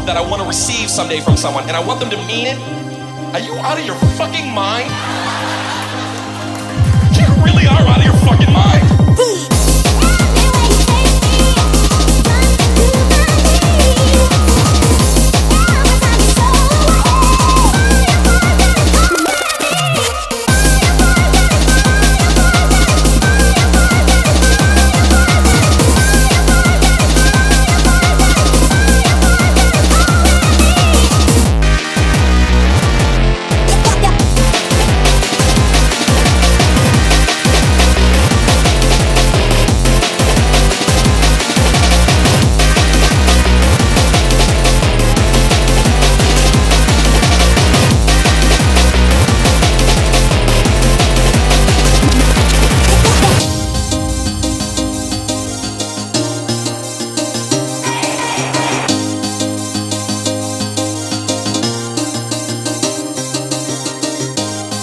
that I want to receive someday from someone, and I want them to mean it. Are you out of your fucking mind?